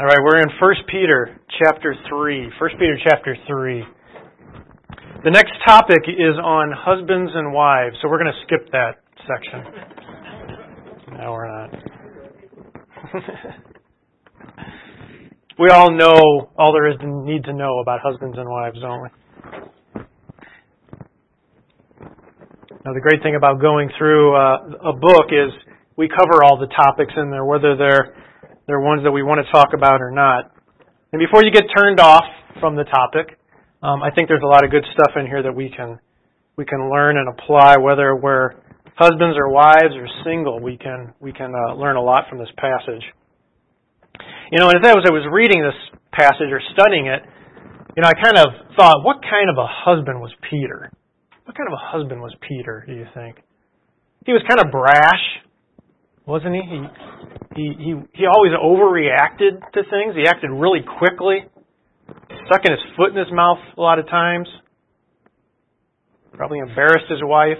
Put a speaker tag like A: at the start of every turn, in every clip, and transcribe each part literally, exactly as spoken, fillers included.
A: All right, we're in First Peter chapter three. First Peter chapter three. The next topic is on husbands and wives, so we're going to skip that section. No, we're not. We all know all there is to need to know about husbands and wives, don't we? Now, the great thing about going through uh, a book is we cover all the topics in there, whether they're they're ones that we want to talk about or not. And before you get turned off from the topic, um, I think there's a lot of good stuff in here that we can we can learn and apply, whether we're husbands or wives or single. We can we can uh, learn a lot from this passage. You know, and as I was I was reading this passage or studying it, you know, I kind of thought, what kind of a husband was Peter? What kind of a husband was Peter, do you think? He was kind of brash, wasn't he? He he he, he always overreacted to things. He acted really quickly, stuck his foot in his mouth a lot of times. Probably embarrassed his wife.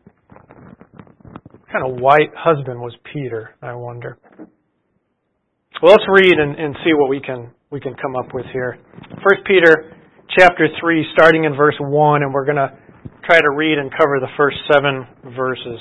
A: What kind of white husband was Peter, I wonder? Well, let's read and, and see what we can we can come up with here. First Peter chapter three, starting in verse one, and we're going to try to read and cover the first seven verses.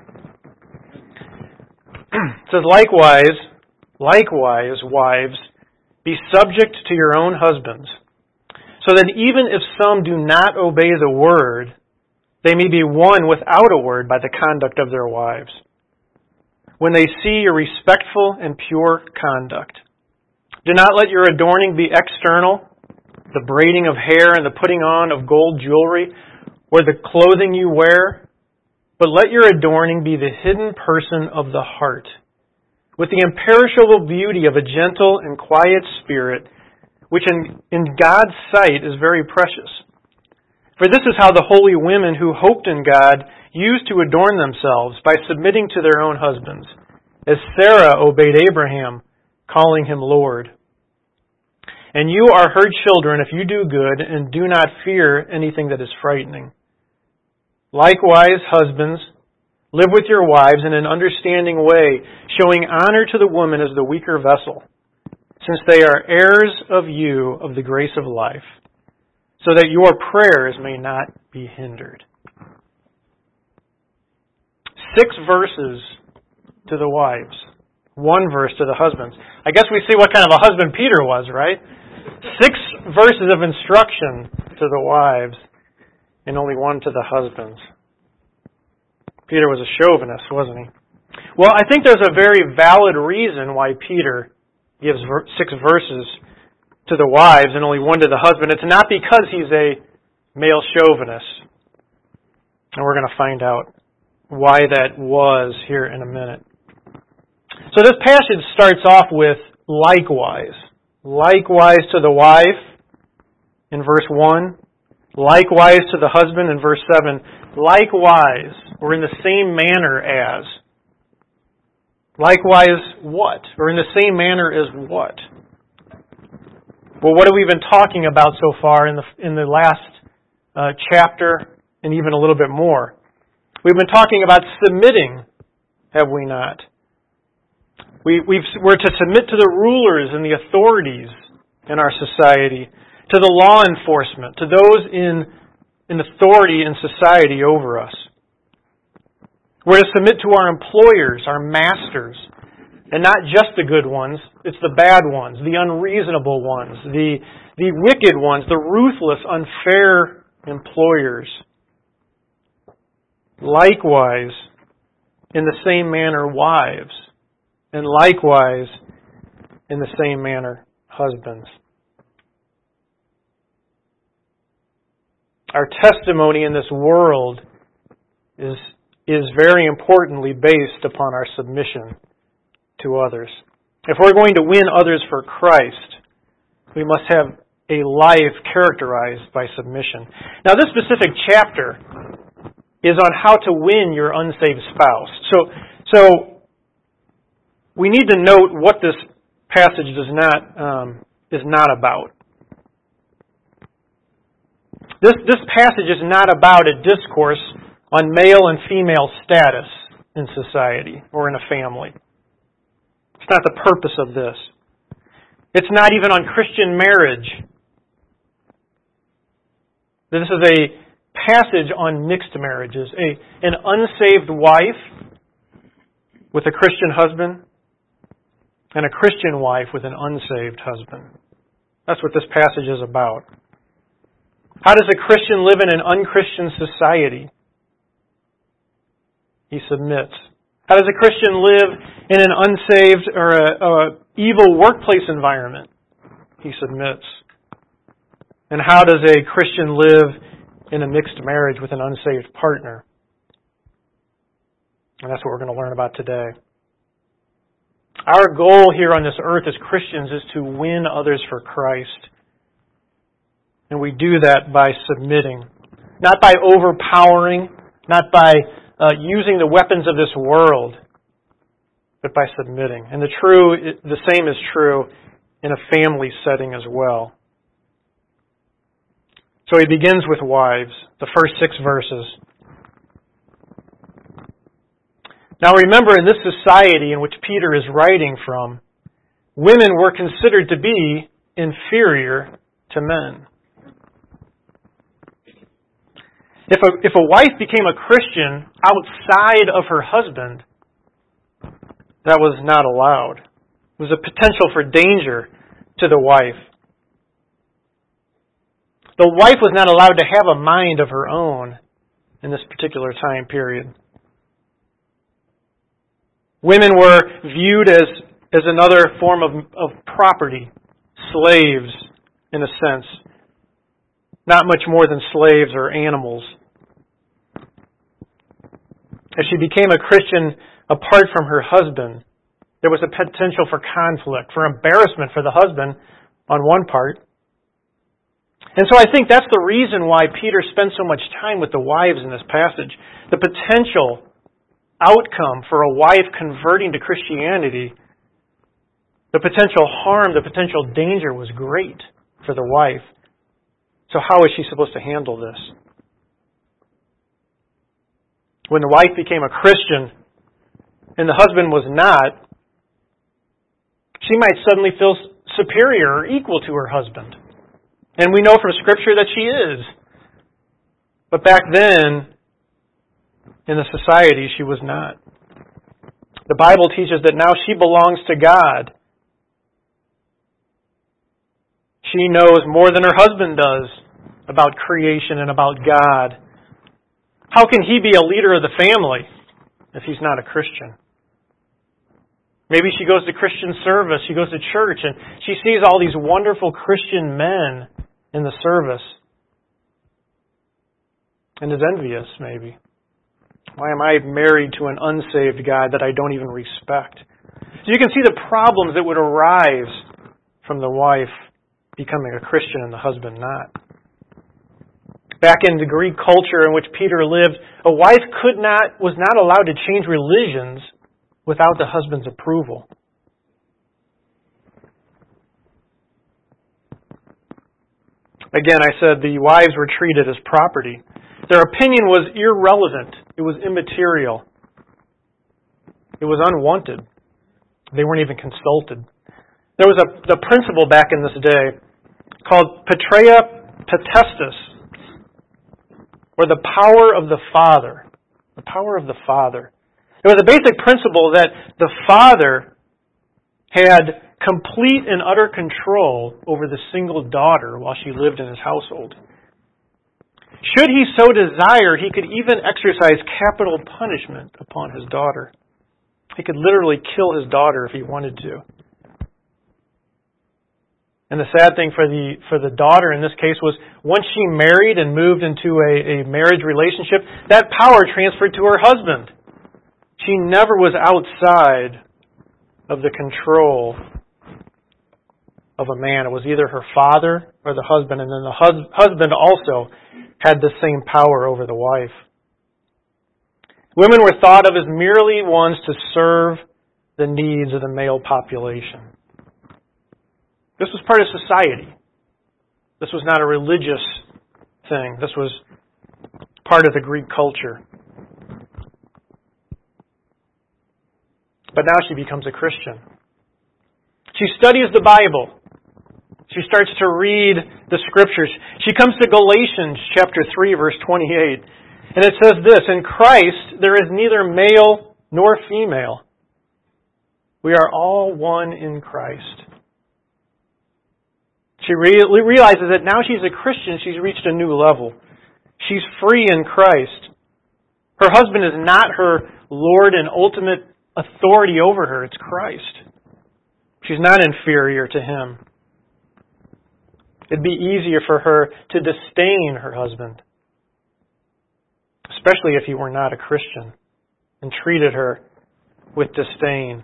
A: It says, likewise, likewise, wives, be subject to your own husbands, so that even if some do not obey the word, they may be won without a word by the conduct of their wives, when they see your respectful and pure conduct. Do not let your adorning be external, the braiding of hair and the putting on of gold jewelry, or the clothing you wear, but let your adorning be the hidden person of the heart, with the imperishable beauty of a gentle and quiet spirit, which in, in God's sight is very precious. For this is how the holy women who hoped in God used to adorn themselves, by submitting to their own husbands, as Sarah obeyed Abraham, calling him Lord. And you are her children if you do good and do not fear anything that is frightening. Likewise, husbands, live with your wives in an understanding way, showing honor to the woman as the weaker vessel, since they are heirs of you of the grace of life, so that your prayers may not be hindered. Six verses to the wives, one verse to the husbands. I guess we see what kind of a husband Peter was, right? Six verses of instruction to the wives, and only one to the husbands. Peter was a chauvinist, wasn't he? Well, I think there's a very valid reason why Peter gives six verses to the wives and only one to the husband. It's not because he's a male chauvinist. And we're going to find out why that was here in a minute. So this passage starts off with likewise. Likewise to the wife in verse one. Likewise to the husband in verse seven. Likewise, or in the same manner as. Likewise what? Or in the same manner as what? Well, what have we been talking about so far in the in the last uh, chapter and even a little bit more? We've been talking about submitting, have we not? We, we've, we're to submit to the rulers and the authorities in our society, to the law enforcement, to those in, in authority in society over us. We're to submit to our employers, our masters, and not just the good ones, it's the bad ones, the unreasonable ones, the, the wicked ones, the ruthless, unfair employers. Likewise, in the same manner, wives, and likewise, in the same manner, husbands. Our testimony in this world is, is very importantly based upon our submission to others. If we're going to win others for Christ, we must have a life characterized by submission. Now, this specific chapter is on how to win your unsaved spouse. So, so we need to note what this passage does not um, is not about. This this passage is not about a discourse on male and female status in society or in a family. It's not the purpose of this. It's not even on Christian marriage. This is a passage on mixed marriages. A, an unsaved wife with a Christian husband and a Christian wife with an unsaved husband. That's what this passage is about. How does a Christian live in an unchristian society? He submits. How does a Christian live in an unsaved or a, a evil workplace environment? He submits. And how does a Christian live in a mixed marriage with an unsaved partner? And that's what we're going to learn about today. Our goal here on this earth as Christians is to win others for Christ. And we do that by submitting. Not by overpowering, not by uh, using the weapons of this world, but by submitting. And the true, the same is true in a family setting as well. So he begins with wives, the first six verses. Now remember, in this society in which Peter is writing from, women were considered to be inferior to men. If a, if a wife became a Christian outside of her husband, that was not allowed. It was a potential for danger to the wife. The wife was not allowed to have a mind of her own in this particular time period. Women were viewed as, as another form of, of property, slaves in a sense. Not much more than slaves or animals. If she became a Christian apart from her husband, there was a potential for conflict, for embarrassment for the husband on one part. And so I think that's the reason why Peter spends so much time with the wives in this passage. The potential outcome for a wife converting to Christianity, the potential harm, the potential danger was great for the wife. So how is she supposed to handle this? When the wife became a Christian and the husband was not, she might suddenly feel superior or equal to her husband. And we know from Scripture that she is. But back then, in the society, she was not. The Bible teaches that now she belongs to God. She knows more than her husband does about creation and about God. How can he be a leader of the family if he's not a Christian? Maybe she goes to Christian service, she goes to church, and she sees all these wonderful Christian men in the service and is envious, maybe. Why am I married to an unsaved guy that I don't even respect? So you can see the problems that would arise from the wife becoming a Christian and the husband not. Back in the Greek culture in which Peter lived, a wife could not, was not allowed to change religions without the husband's approval. Again, I said the wives were treated as property. Their opinion was irrelevant. It was immaterial. It was unwanted. They weren't even consulted. There was a the principle back in this day called Patria Potestas, or the power of the father. The power of the father. It was a basic principle that the father had complete and utter control over the single daughter while she lived in his household. Should he so desire, he could even exercise capital punishment upon his daughter. He could literally kill his daughter if he wanted to. And the sad thing for the for the daughter in this case was once she married and moved into a, a marriage relationship, that power transferred to her husband. She never was outside of the control of a man. It was either her father or the husband, and then the hus- husband also had the same power over the wife. Women were thought of as merely ones to serve the needs of the male population. This was part of society. This was not a religious thing. This was part of the Greek culture. But now she becomes a Christian. She studies the Bible. She starts to read the Scriptures. She comes to Galatians chapter three, verse twenty-eight. And it says this, "In Christ there is neither male nor female. We are all one in Christ." She re- realizes that now she's a Christian, she's reached a new level. She's free in Christ. Her husband is not her Lord and ultimate authority over her. It's Christ. She's not inferior to Him. It'd be easier for her to disdain her husband, especially if he were not a Christian, and treated her with disdain.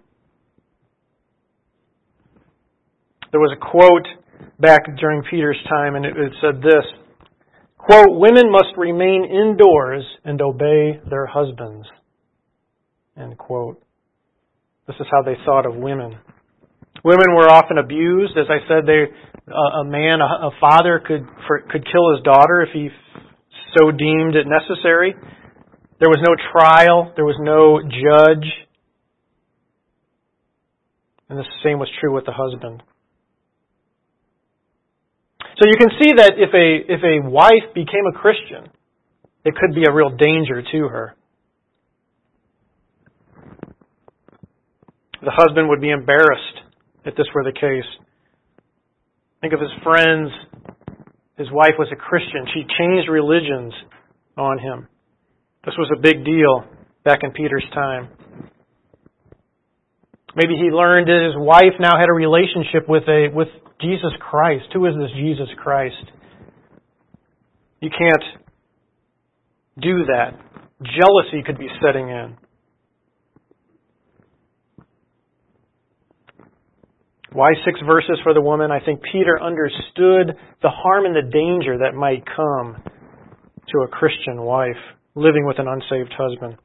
A: There was a quote back during Peter's time, and it, it said this, quote, "Women must remain indoors and obey their husbands." End quote. This is how they thought of women. Women were often abused. As I said, they, uh, a man, a, a father could for, could kill his daughter if he so deemed it necessary. There was no trial. There was no judge. And the same was true with the husband. So you can see that if a if a wife became a Christian, it could be a real danger to her. The husband would be embarrassed if this were the case. Think of his friends. His wife was a Christian. She changed religions on him. This was a big deal back in Peter's time. Maybe he learned that his wife now had a relationship with a with Jesus Christ. Who is this Jesus Christ? You can't do that. Jealousy could be setting in. Why six verses for the woman? I think Peter understood the harm and the danger that might come to a Christian wife living with an unsaved husband.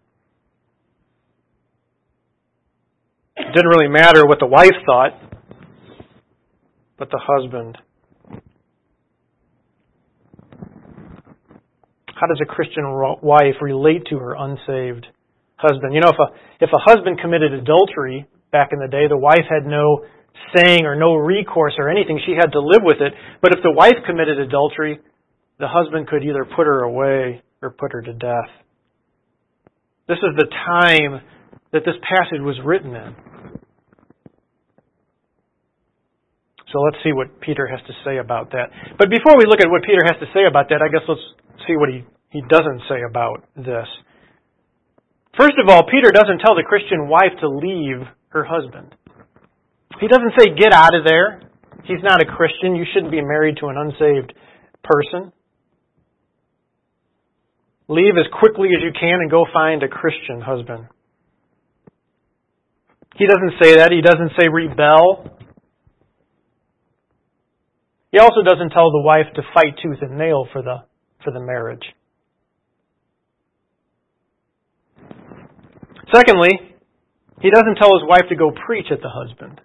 A: It didn't really matter what the wife thought, but the husband. How does a Christian wife relate to her unsaved husband? You know, if a if a husband committed adultery back in the day, the wife had no saying or no recourse or anything. She had to live with it. But if the wife committed adultery, the husband could either put her away or put her to death. This is the time that this passage was written in. So let's see what Peter has to say about that. But before we look at what Peter has to say about that, I guess let's see what he, he doesn't say about this. First of all, Peter doesn't tell the Christian wife to leave her husband. He doesn't say, get out of there. He's not a Christian. You shouldn't be married to an unsaved person. Leave as quickly as you can and go find a Christian husband. He doesn't say that. He doesn't say rebel. He also doesn't tell the wife to fight tooth and nail for the for the marriage. Secondly, he doesn't tell his wife to go preach at the husband.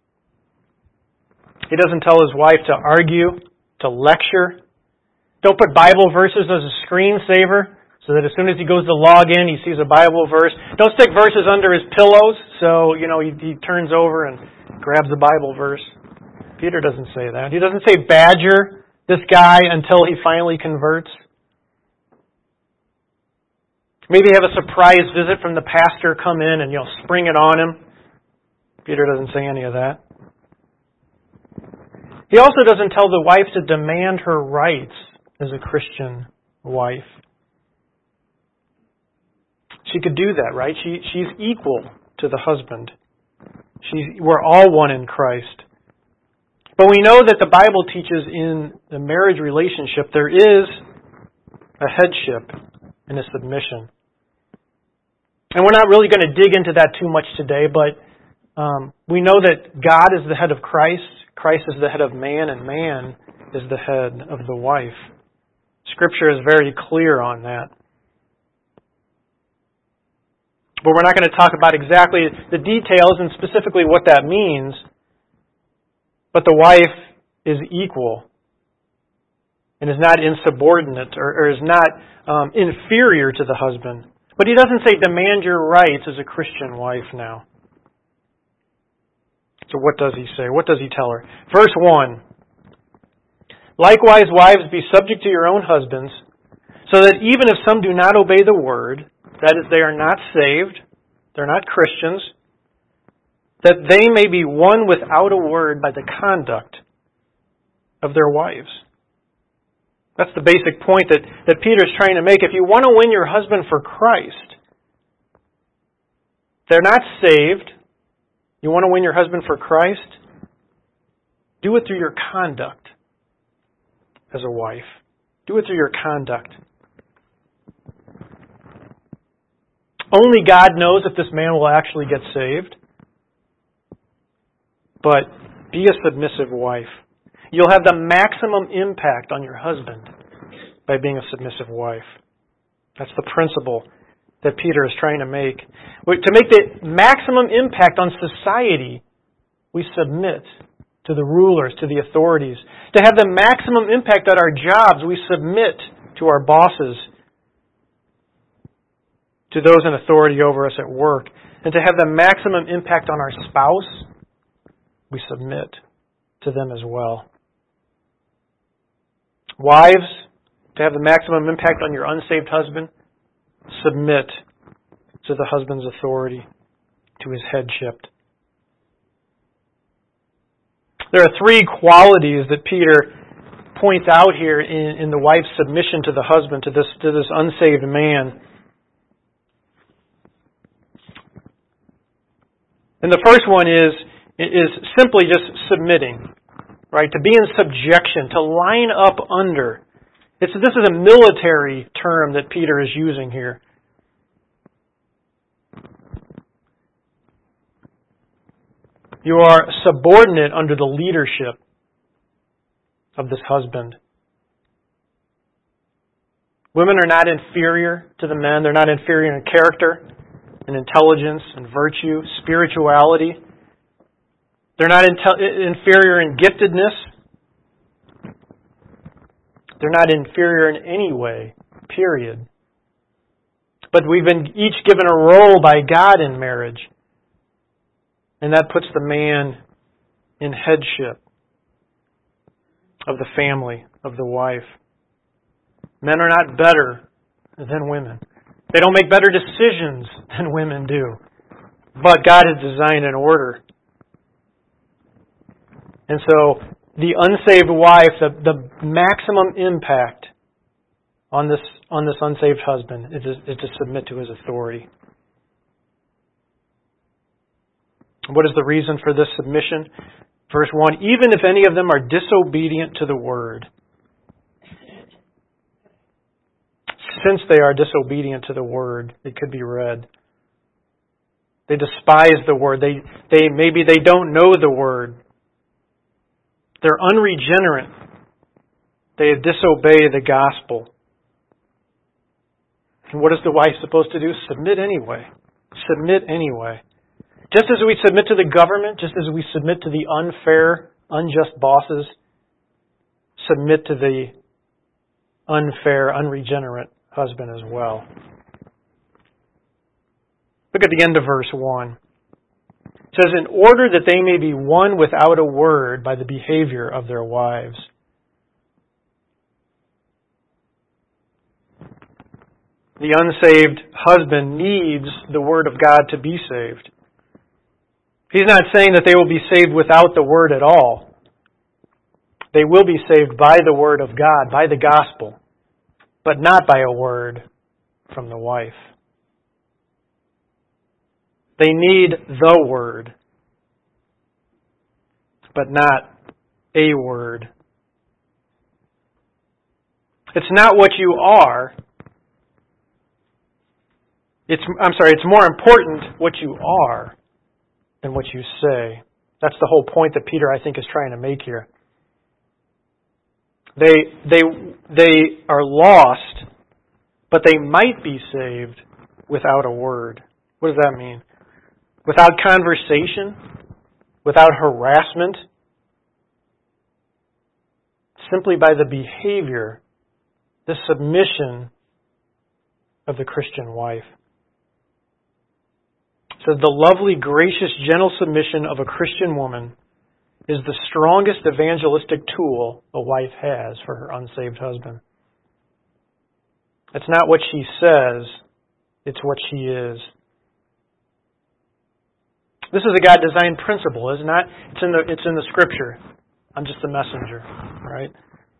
A: He doesn't tell his wife to argue, to lecture. Don't put Bible verses as a screensaver so that as soon as he goes to log in, he sees a Bible verse. Don't stick verses under his pillows so, you know, he, he turns over and grabs the Bible verse. Peter doesn't say that. He doesn't say badger this guy until he finally converts. Maybe have a surprise visit from the pastor come in and, you know, spring it on him. Peter doesn't say any of that. He also doesn't tell the wife to demand her rights as a Christian wife. She could do that, right? She she's equal to the husband. She's, we're all one in Christ. But we know that the Bible teaches in the marriage relationship there is a headship and a submission. And we're not really going to dig into that too much today, but um, we know that God is the head of Christ, Christ is the head of man, and man is the head of the wife. Scripture is very clear on that. But we're not going to talk about exactly the details and specifically what that means. But the wife is equal and is not insubordinate or, or is not um, inferior to the husband. But he doesn't say demand your rights as a Christian wife now. So what does he say? What does he tell her? Verse one, Likewise, wives, be subject to your own husbands, so that even if some do not obey the word, that is, they are not saved, they're not Christians, that they may be won without a word by the conduct of their wives. That's the basic point that, that Peter's trying to make. If you want to win your husband for Christ, they're not saved. You want to win your husband for Christ? Do it through your conduct as a wife. Do it through your conduct. Only God knows if this man will actually get saved. But be a submissive wife. You'll have the maximum impact on your husband by being a submissive wife. That's the principle that Peter is trying to make. To make the maximum impact on society, we submit to the rulers, to the authorities. To have the maximum impact on our jobs, we submit to our bosses, to those in authority over us at work. And to have the maximum impact on our spouse, we submit to them as well. Wives, to have the maximum impact on your unsaved husband, submit to the husband's authority, to his headship. There are three qualities that Peter points out here in, in the wife's submission to the husband, to this, to this unsaved man. And the first one is, is simply just submitting, right? To be in subjection, to line up under. It's, this is a military term that Peter is using here. You are subordinate under the leadership of this husband. Women are not inferior to the men. They're not inferior in character, in intelligence, in virtue, spirituality. They're not inte- inferior in giftedness. They're not inferior in any way, period. But we've been each given a role by God in marriage. And that puts the man in headship of the family, of the wife. Men are not better than women. They don't make better decisions than women do. But God has designed an order. And so the unsaved wife, the, the maximum impact on this on this unsaved husband is to, is to submit to his authority. What is the reason for this submission? Verse one, even if any of them are disobedient to the word. Since they are disobedient to the word, it could be read. They despise the word. They, they maybe they don't know the word. They're unregenerate. They disobey the gospel. And what is the wife supposed to do? Submit anyway. Submit anyway. Just as we submit to the government, just as we submit to the unfair, unjust bosses, submit to the unfair, unregenerate husband as well. Look at the end of verse one. It says, in order that they may be won without a word by the behavior of their wives. The unsaved husband needs the word of God to be saved. He's not saying that they will be saved without the word at all. They will be saved by the word of God, by the gospel, but not by a word from the wife. They need the word, but not a word. It's not what you are. It's, I'm sorry, it's more important what you are than what you say. That's the whole point that Peter, I think, is trying to make here. They, they, they are lost, but they might be saved without a word. What does that mean? Without conversation? Without harassment? Simply by the behavior, the submission of the Christian wife. It says, the lovely, gracious, gentle submission of a Christian woman is the strongest evangelistic tool a wife has for her unsaved husband. It's not what she says, it's what she is. This is a God-designed principle, isn't it? It's in the it's in the Scripture. I'm just a messenger, right?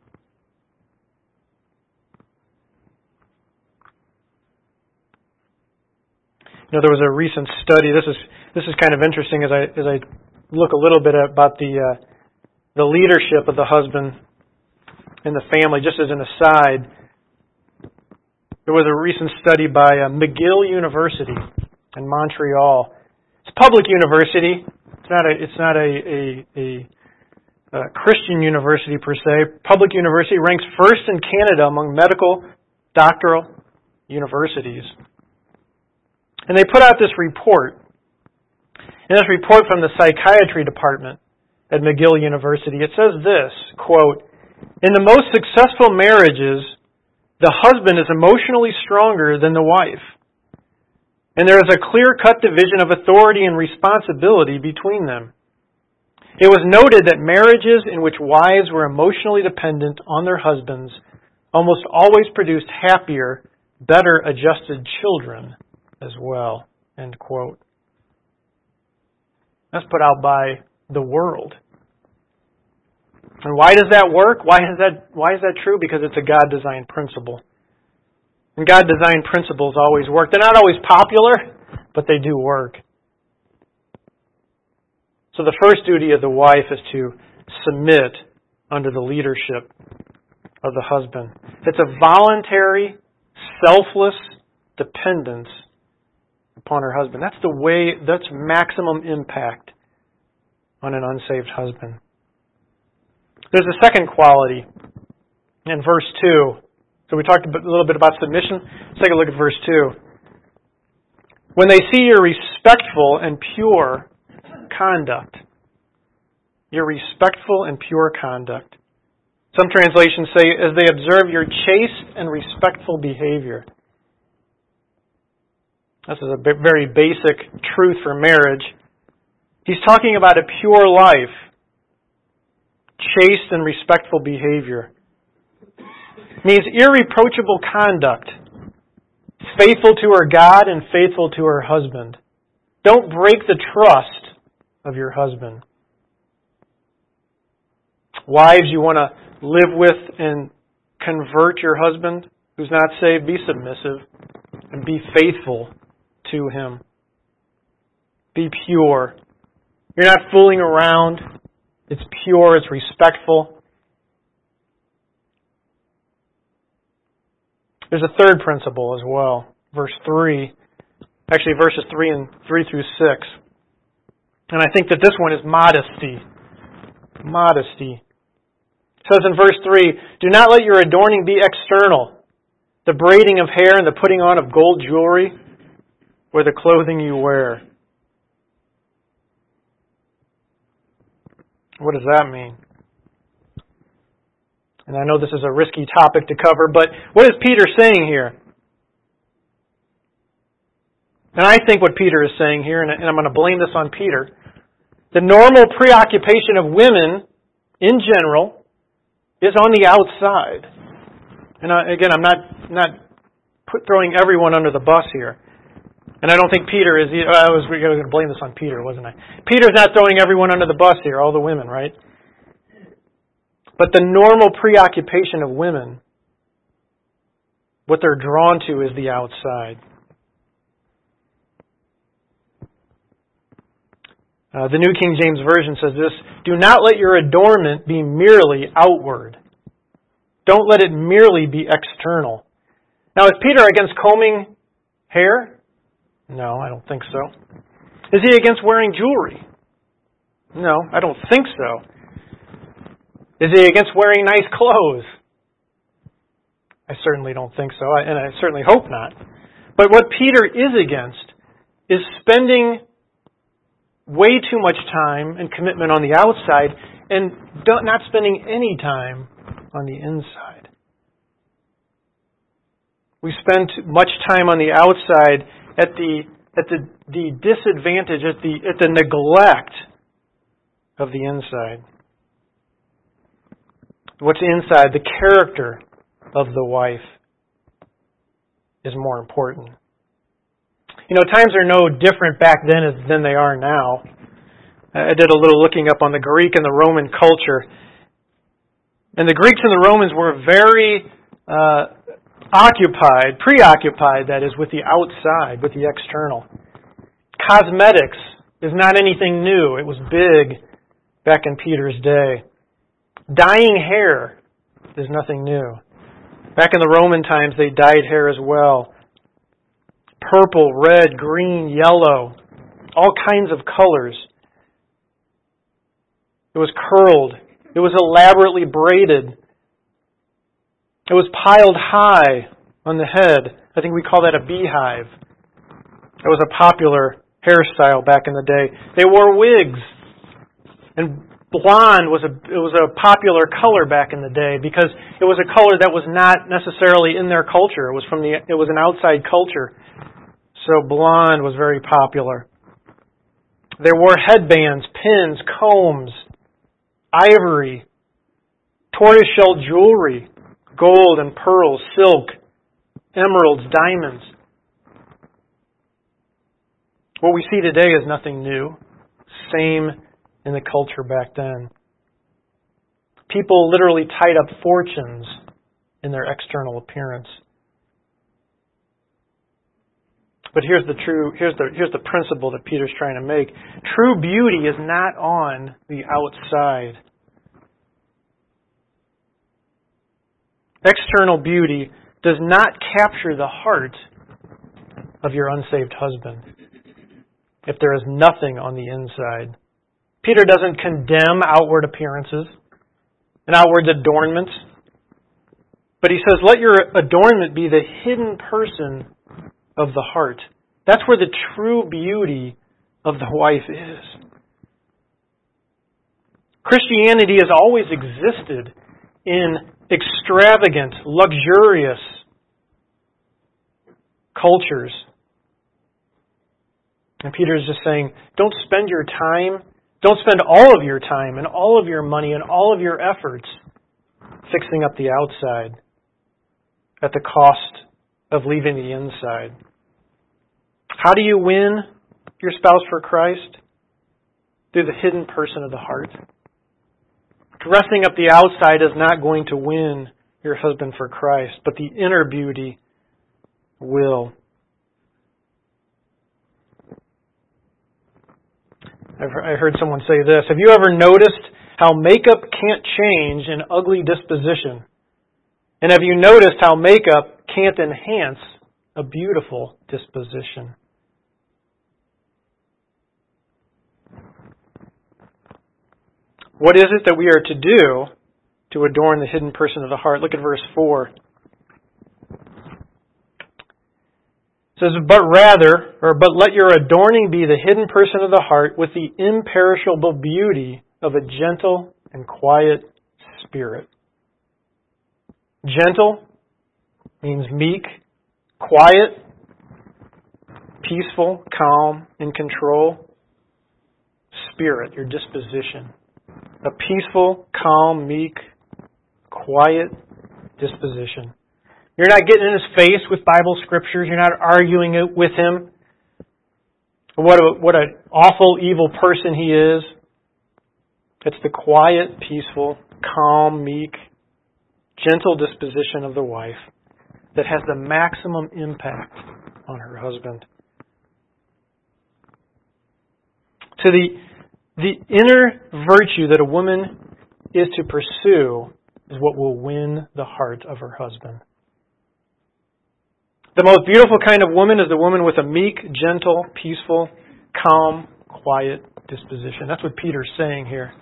A: You know, there was a recent study. This is this is kind of interesting as I as I look a little bit about the uh, the leadership of the husband in the family. Just as an aside, there was a recent study by uh, McGill University in Montreal. It's a public university. It's not a it's not a, a, a, a Christian university per se. Public university ranks first in Canada among medical doctoral universities. And they put out this report. In this report from the psychiatry department at McGill University, it says this, quote, "In the most successful marriages, the husband is emotionally stronger than the wife. And there is a clear-cut division of authority and responsibility between them. It was noted that marriages in which wives were emotionally dependent on their husbands almost always produced happier, better adjusted children as well." End quote. That's put out by the world. And why does that work? Why is that why is that true? Because it's a God-designed principle. And God-designed principles always work. They're not always popular, but they do work. So the first duty of the wife is to submit under the leadership of the husband. It's a voluntary, selfless dependence upon her husband. That's the way, that's maximum impact on an unsaved husband. There's a second quality in verse two. So we talked a little bit about submission. Let's take a look at verse two. When they see your respectful and pure conduct. Your respectful and pure conduct. Some translations say, as they observe your chaste and respectful behavior. This is a very basic truth for marriage. He's talking about a pure life, chaste and respectful behavior. It means irreproachable conduct, faithful to her God and faithful to her husband. Don't break the trust of your husband. Wives, you want to live with and convert your husband who's not saved, be submissive and be faithful to him. Be pure. You're not fooling around. It's pure, it's respectful. There's a third principle as well. Verse three. Actually, verses three and three through six. And I think that this one is modesty. Modesty. It says in verse three, do not let your adorning be external, the braiding of hair and the putting on of gold jewelry, or the clothing you wear. What does that mean? And I know this is a risky topic to cover, but what is Peter saying here? And I think what Peter is saying here, and I'm going to blame this on Peter, the normal preoccupation of women in general is on the outside. And I, again, I'm not not put, throwing everyone under the bus here. And I don't think Peter is, I was going to blame this on Peter, wasn't I? Peter's not throwing everyone under the bus here, all the women, right? But the normal preoccupation of women, what they're drawn to is the outside. Uh, the New King James Version says this, do not let your adornment be merely outward. Don't let it merely be external. Now, is Peter against combing hair? No, I don't think so. Is he against wearing jewelry? No, I don't think so. Is he against wearing nice clothes? I certainly don't think so, and I certainly hope not. But what Peter is against is spending way too much time and commitment on the outside and not spending any time on the inside. We spend much time on the outside at the at the, the disadvantage, at the at the neglect of the inside. What's inside, the character of the wife, is more important. You know, times are no different back then as than they are now. I did a little looking up on the Greek and the Roman culture. And the Greeks and the Romans were very uh, occupied, preoccupied, that is, with the outside, with the external. Cosmetics is not anything new. It was big back in Peter's day. Dyeing hair is nothing new. Back in the Roman times, they dyed hair as well. Purple, red, green, yellow, all kinds of colors. It was curled. It was elaborately braided. It was piled high on the head. I think we call that a beehive. It was a popular hairstyle back in the day. They wore wigs. And blonde was a it was a popular color back in the day because it was a color that was not necessarily in their culture. It was from the it was an outside culture. So blonde was very popular. They wore headbands, pins, combs, ivory, tortoiseshell jewelry, gold and pearls, silk, emeralds, diamonds. What we see today is nothing new. Same in the culture back then. People literally tied up fortunes in their external appearance. But here's the true here's the here's the principle that Peter's trying to make. True beauty is not on the outside. External beauty does not capture the heart of your unsaved husband if there is nothing on the inside. Peter doesn't condemn outward appearances and outward adornments, but he says, let your adornment be the hidden person of the heart. That's where the true beauty of the wife is. Christianity has always existed in extravagant, luxurious cultures. And Peter is just saying, don't spend your time, don't spend all of your time and all of your money and all of your efforts fixing up the outside at the cost of leaving the inside. How do you win your spouse for Christ? Through the hidden person of the heart. Dressing up the outside is not going to win your husband for Christ, but the inner beauty will. I heard someone say this. Have you ever noticed how makeup can't change an ugly disposition? And have you noticed how makeup can't enhance a beautiful disposition? What is it that we are to do to adorn the hidden person of the heart? Look at verse four. It says, but rather, or but let your adorning be the hidden person of the heart with the imperishable beauty of a gentle and quiet spirit. Gentle means meek, quiet, peaceful, calm, in control. Spirit, your disposition. A peaceful, calm, meek, quiet disposition. You're not getting in his face with Bible scriptures. You're not arguing it with him. What a, what an awful, evil person he is. It's the quiet, peaceful, calm, meek, gentle disposition of the wife that has the maximum impact on her husband. To the The inner virtue that a woman is to pursue is what will win the heart of her husband. The most beautiful kind of woman is the woman with a meek, gentle, peaceful, calm, quiet disposition. That's what Peter's saying here.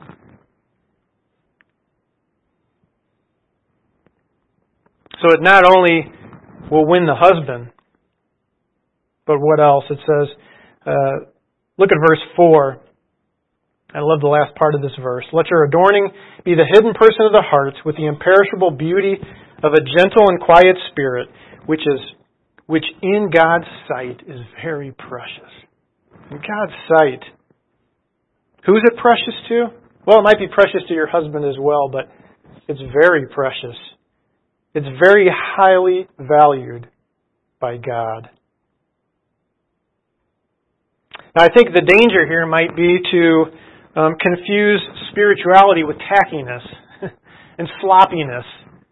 A: So it not only will win the husband, but what else? It says, uh, look at verse four. I love the last part of this verse. Let your adorning be the hidden person of the heart with the imperishable beauty of a gentle and quiet spirit, which is which in God's sight is very precious. In God's sight. Who is it precious to? Well, it might be precious to your husband as well, but it's very precious. It's very highly valued by God. Now, I think the danger here might be to um, confuse spirituality with tackiness and sloppiness.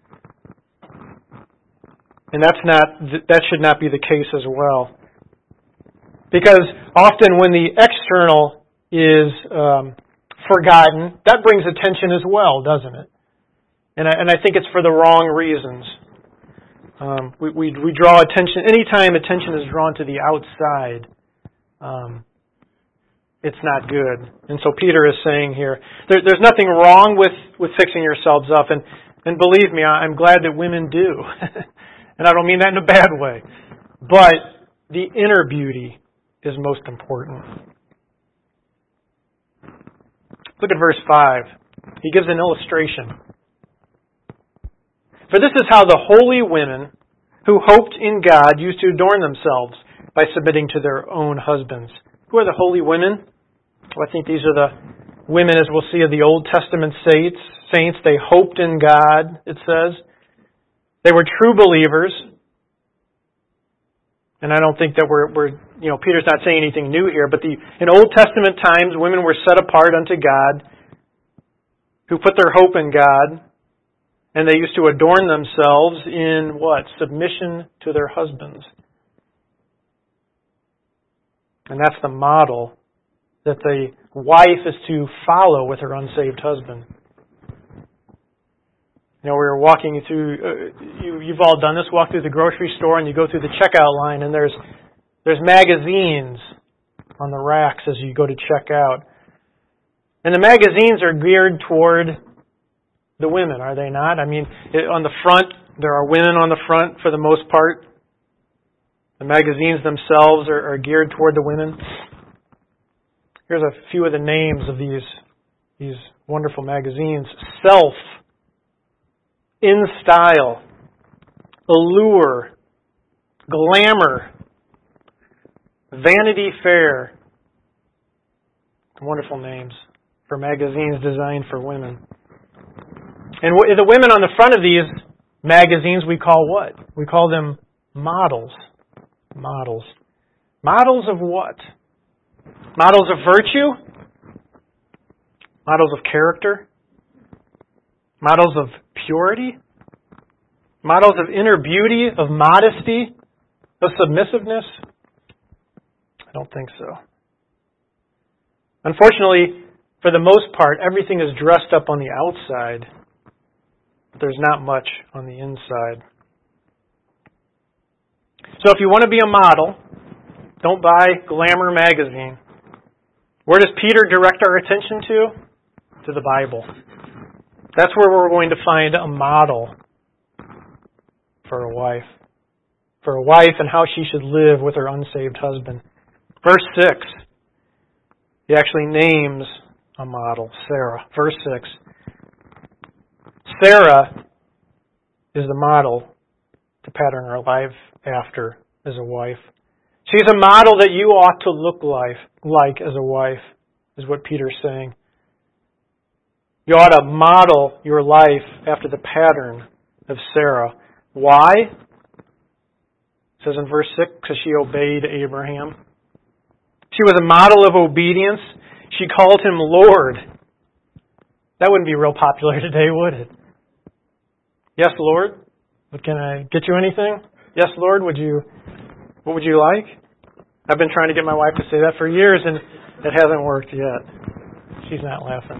A: And that's not, that should not be the case as well. Because often when the external is um, forgotten, that brings attention as well, doesn't it? And I, and I think it's for the wrong reasons. Um, we, we we draw attention, anytime attention is drawn to the outside, um, it's not good. And so Peter is saying here, there, there's nothing wrong with, with fixing yourselves up. And, and believe me, I'm glad that women do. And I don't mean that in a bad way. But the inner beauty is most important. Look at verse five. He gives an illustration. For this is how the holy women who hoped in God used to adorn themselves by submitting to their own husbands. Who are the holy women? Well, I think these are the women, as we'll see, of the Old Testament saints. Saints, they hoped in God, it says. They were true believers. And I don't think that we're, we're, you know, Peter's not saying anything new here, but the in Old Testament times, women were set apart unto God, who put their hope in God, and they used to adorn themselves in what? Submission to their husbands. And that's the model that the wife is to follow with her unsaved husband. You know, we were walking through, uh, you, you've all done this, walk through the grocery store and you go through the checkout line and there's there's magazines on the racks as you go to check out. And the magazines are geared toward the women, are they not? I mean, it, on the front, there are women on the front for the most part. The magazines themselves are, are geared toward the women. Here's a few of the names of these, these wonderful magazines. Self, In Style, Allure, Glamour, Vanity Fair. Wonderful names for magazines designed for women. And the women on the front of these magazines we call what? We call them models. Models. Models of what? Models of virtue? Models of character? Models of purity? Models of inner beauty, of modesty, of submissiveness? I don't think so. Unfortunately, for the most part, everything is dressed up on the outside. There's not much on the inside. So if you want to be a model, don't buy Glamour magazine. Where does Peter direct our attention to? To the Bible. That's where we're going to find a model for a wife. For a wife and how she should live with her unsaved husband. Verse six. He actually names a model, Sarah. Verse six. Sarah is the model to pattern our life after as a wife. She's a model that you ought to look like, like as a wife, is what Peter's saying. You ought to model your life after the pattern of Sarah. Why? It says in verse six, because she obeyed Abraham. She was a model of obedience. She called him Lord. That wouldn't be real popular today, would it? Yes, Lord? But can I get you anything? Yes, Lord, would you, what would you like? I've been trying to get my wife to say that for years, and it hasn't worked yet. She's not laughing.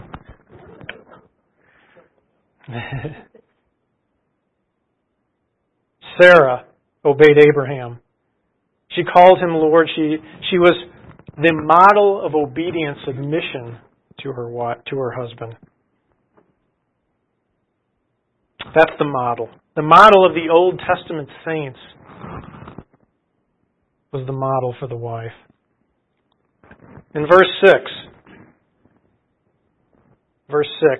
A: Sarah obeyed Abraham. She called him Lord. She she was the model of obedient submission to her to her husband. That's the model. The model of the Old Testament saints was the model for the wife. In verse six, verse six,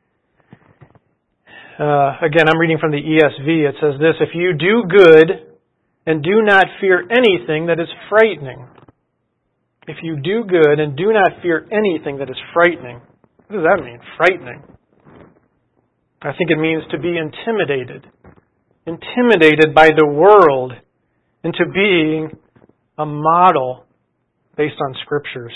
A: uh, again, I'm reading from the E S V. It says this, if you do good and do not fear anything that is frightening. If you do good and do not fear anything that is frightening. What does that mean? Frightening. I think it means to be intimidated. Intimidated by the world into being a model based on Scriptures.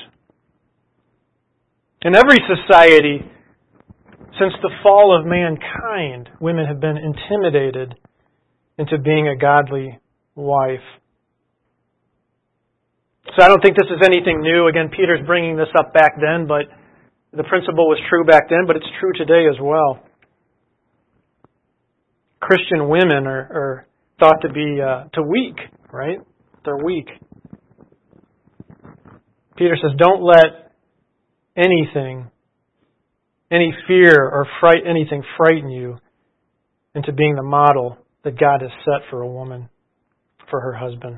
A: In every society, since the fall of mankind, women have been intimidated into being a godly wife. So I don't think this is anything new. Again, Peter's bringing this up back then, but the principle was true back then, but it's true today as well. Christian women are, are thought to be uh, to weak, right? They're weak. Peter says, don't let anything, any fear or fright, anything frighten you into being the model that God has set for a woman, for her husband.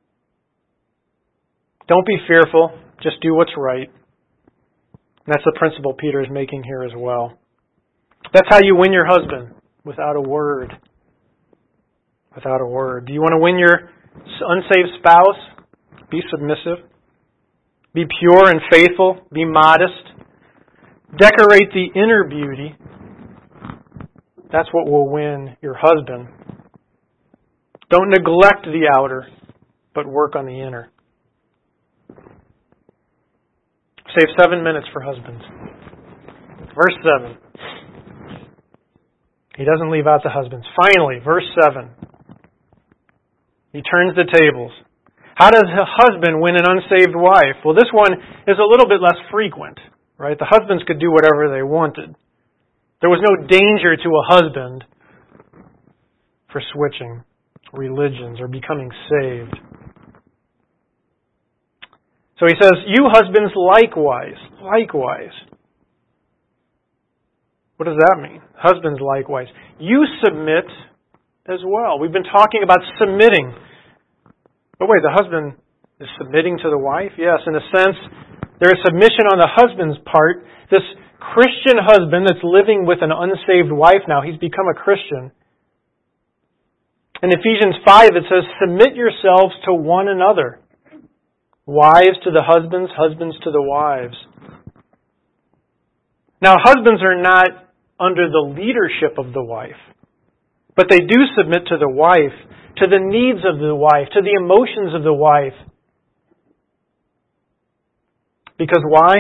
A: Don't be fearful. Just do what's right. And that's the principle Peter is making here as well. That's how you win your husband, without a word. Without a word. Do you want to win your unsaved spouse? Be submissive. Be pure and faithful. Be modest. Decorate the inner beauty. That's what will win your husband. Don't neglect the outer, but work on the inner. Save seven minutes for husbands. Verse seven. He doesn't leave out the husbands. Finally, verse seven. He turns the tables. How does a husband win an unsaved wife? Well, this one is a little bit less frequent, right? The husbands could do whatever they wanted. There was no danger to a husband for switching religions or becoming saved. So he says, you husbands likewise, likewise. What does that mean? Husbands likewise. You submit as well. We've been talking about submitting. But wait, the husband is submitting to the wife? Yes, in a sense, there is submission on the husband's part. This Christian husband that's living with an unsaved wife now, he's become a Christian. In Ephesians five, it says, submit yourselves to one another. Wives to the husbands, husbands to the wives. Now, husbands are not under the leadership of the wife, but they do submit to the wife, to the needs of the wife, to the emotions of the wife. Because why?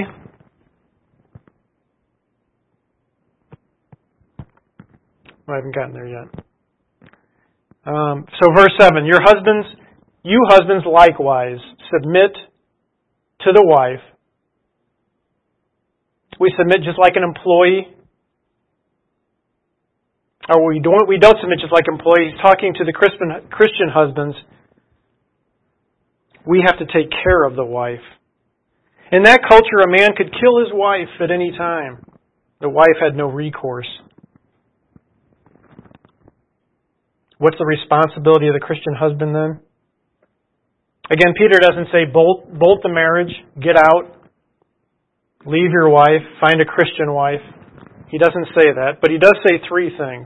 A: I haven't gotten there yet. Um, so verse seven, your husbands, you husbands likewise, submit to the wife. We submit just like an employee. Or we don't, we don't submit just like employees. Talking to the Christian, Christian husbands, we have to take care of the wife. In that culture, a man could kill his wife at any time. The wife had no recourse. What's the responsibility of the Christian husband then? Again, Peter doesn't say bolt, bolt the marriage, get out, leave your wife, find a Christian wife. He doesn't say that, but he does say three things.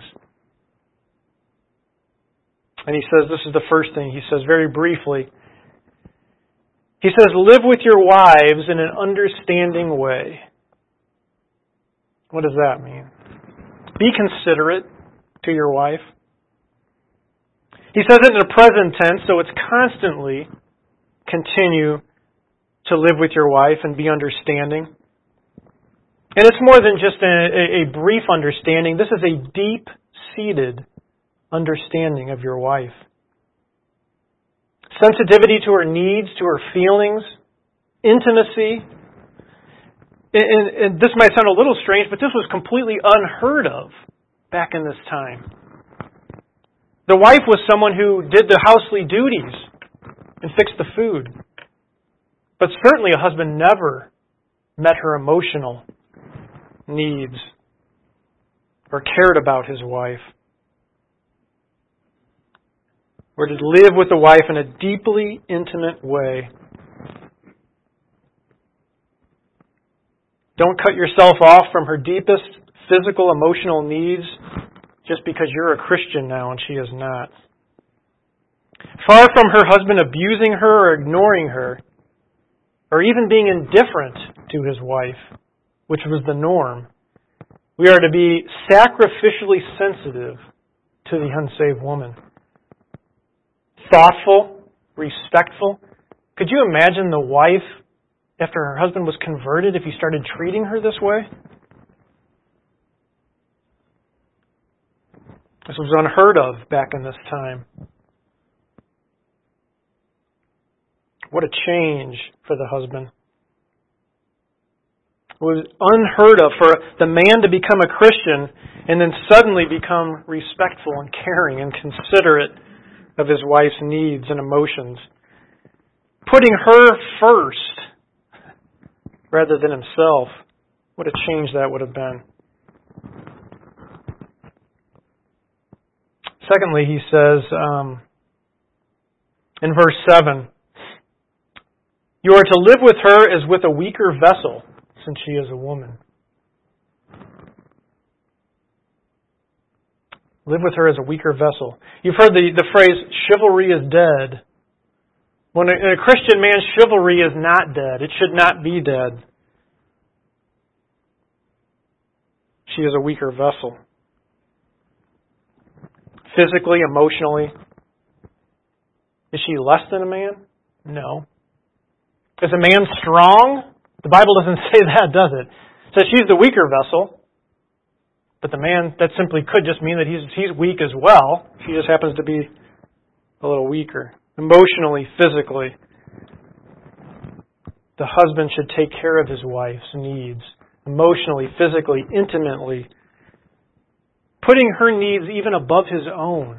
A: And he says, this is the first thing, he says very briefly, he says, live with your wives in an understanding way. What does that mean? Be considerate to your wife. He says it in the present tense, so it's constantly continue to live with your wife and be understanding. And it's more than just a, a brief understanding. This is a deep-seated understanding of your wife. Sensitivity to her needs, to her feelings, intimacy. And, and this might sound a little strange, but this was completely unheard of back in this time. The wife was someone who did the housely duties and fixed the food. But certainly a husband never met her emotional needs or cared about his wife. We're to live with the wife in a deeply intimate way. Don't cut yourself off from her deepest physical, emotional needs just because you're a Christian now and she is not. Far from her husband abusing her or ignoring her, or even being indifferent to his wife, which was the norm. We are to be sacrificially sensitive to the unsaved woman. Thoughtful, respectful. Could you imagine the wife, after her husband was converted, if he started treating her this way? This was unheard of back in this time. What a change for the husband. It was unheard of for the man to become a Christian and then suddenly become respectful and caring and considerate of his wife's needs and emotions. Putting her first rather than himself. What a change that would have been. Secondly, he says um, in verse seven, you are to live with her as with a weaker vessel, since she is a woman. Live with her as a weaker vessel. You've heard the, the phrase, chivalry is dead. When a, a Christian man's chivalry is not dead. It should not be dead. She is a weaker vessel. Physically, emotionally. Is she less than a man? No. Is a man strong? The Bible doesn't say that, does it? It says she's the weaker vessel. But the man, that simply could just mean that he's he's weak as well. She just happens to be a little weaker. Emotionally, physically. The husband should take care of his wife's needs. Emotionally, physically, intimately. Putting her needs even above his own.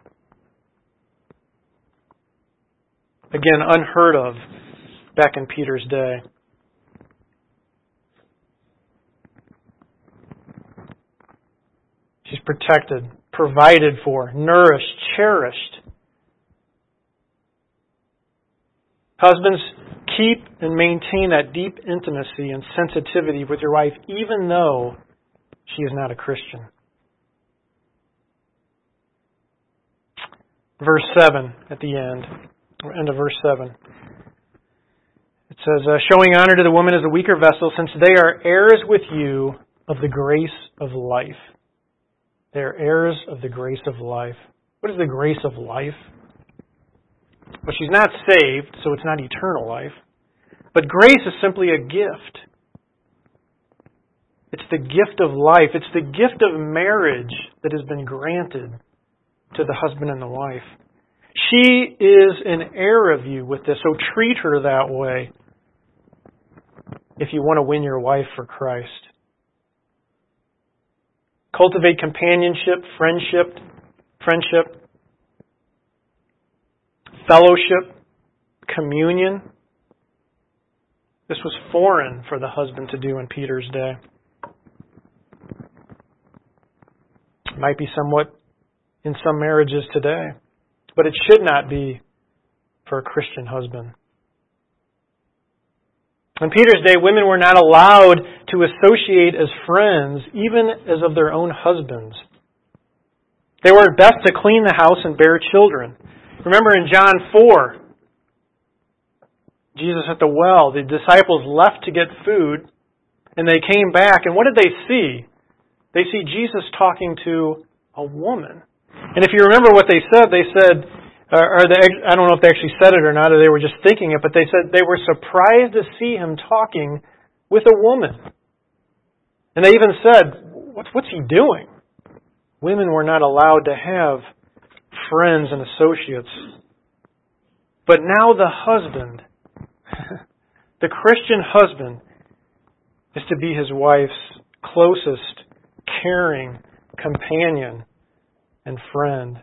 A: Again, unheard of back in Peter's day. She's protected, provided for, nourished, cherished. Husbands, keep and maintain that deep intimacy and sensitivity with your wife, even though she is not a Christian. Verse seven at the end, or end of verse seven. It says, uh, showing honor to the woman as a weaker vessel, since they are heirs with you of the grace of life. They are heirs of the grace of life. What is the grace of life? Well, she's not saved, so it's not eternal life. But grace is simply a gift. It's the gift of life. It's the gift of marriage that has been granted to the husband and the wife. She is an heir of you with this, so treat her that way if you want to win your wife for Christ. Cultivate companionship, friendship, friendship, fellowship, communion. This was foreign for the husband to do in Peter's day. It might be somewhat in some marriages today, but it should not be for a Christian husband. In Peter's day, women were not allowed to associate as friends, even as of their own husbands. They were at best to clean the house and bear children. Remember in John four, Jesus at the well, the disciples left to get food, and they came back, and what did they see? They see Jesus talking to a woman. And if you remember what they said, they said, or they, I don't know if they actually said it or not, or they were just thinking it, but they said they were surprised to see him talking with a woman. And they even said, what's, what's he doing? Women were not allowed to have friends and associates. But now the husband, the Christian husband, is to be his wife's closest, caring companion and friend.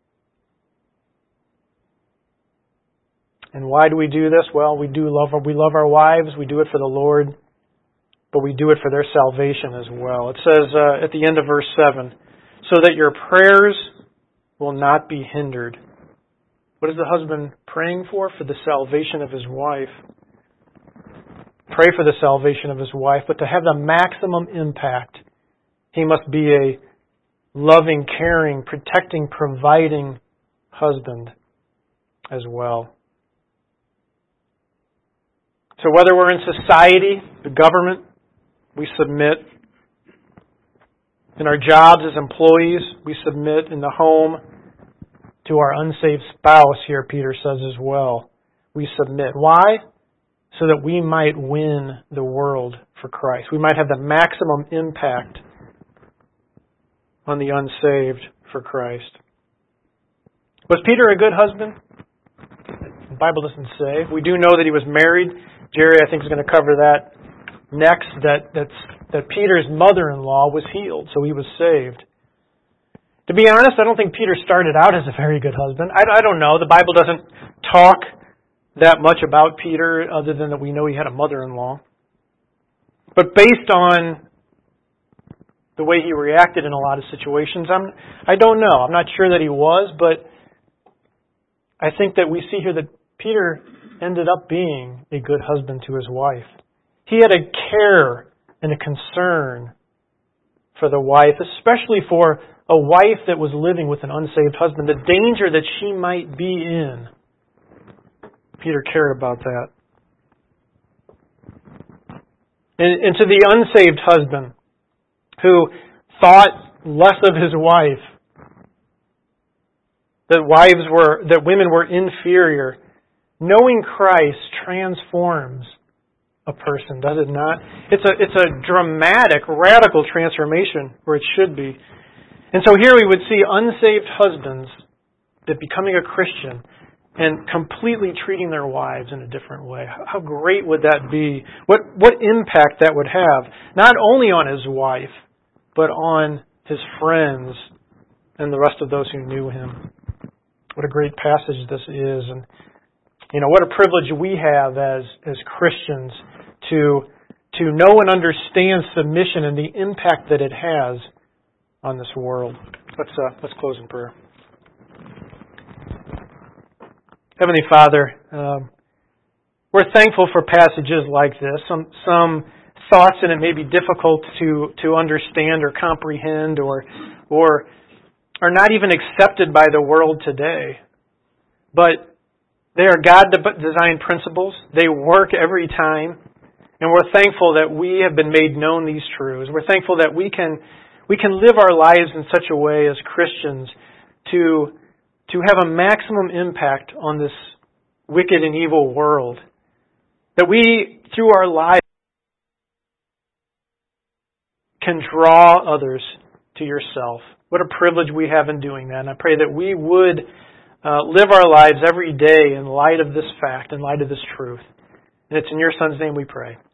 A: And why do we do this? Well, we do love our, we love our wives. We do it for the Lord, but we do it for their salvation as well. It says uh, at the end of verse seven, so that your prayers will not be hindered. What is the husband praying for? For the salvation of his wife. Pray for the salvation of his wife, but to have the maximum impact, he must be a loving, caring, protecting, providing husband as well. So whether we're in society, the government, we submit. In our jobs as employees, we submit. In the home, to our unsaved spouse, here Peter says as well, we submit. Why? So that we might win the world for Christ. We might have the maximum impact on the unsaved for Christ. Was Peter a good husband? The Bible doesn't say. We do know that he was married. Jerry, I think, is going to cover that next, that that's, that Peter's mother-in-law was healed, so he was saved. To be honest, I don't think Peter started out as a very good husband. I, I don't know. The Bible doesn't talk that much about Peter other than that we know he had a mother-in-law. But based on the way he reacted in a lot of situations, I'm, I don't know. I'm not sure that he was, but I think that we see here that Peter ended up being a good husband to his wife. He had a care and a concern for the wife, especially for a wife that was living with an unsaved husband, the danger that she might be in. Peter cared about that. And, and to the unsaved husband who thought less of his wife, that wives were, that women were inferior, knowing Christ transforms a person, does it not? It's a it's a dramatic, radical transformation, or it should be. And so here we would see unsaved husbands that becoming a Christian and completely treating their wives in a different way. How great would that be? What what impact that would have, not only on his wife, but on his friends and the rest of those who knew him. What a great passage this is. And you know, what a privilege we have as as Christians to to know and understand submission and the impact that it has on this world. Let's uh, let's close in prayer. Heavenly Father, um, we're thankful for passages like this. Some some thoughts in it may be difficult to to understand or comprehend, or or are not even accepted by the world today. But they are God-designed principles. They work every time. And we're thankful that we have been made known these truths. We're thankful that we can we can live our lives in such a way as Christians to, to have a maximum impact on this wicked and evil world. That we, through our lives, can draw others to yourself. What a privilege we have in doing that. And I pray that we would uh, live our lives every day in light of this fact, in light of this truth. And it's in your Son's name we pray.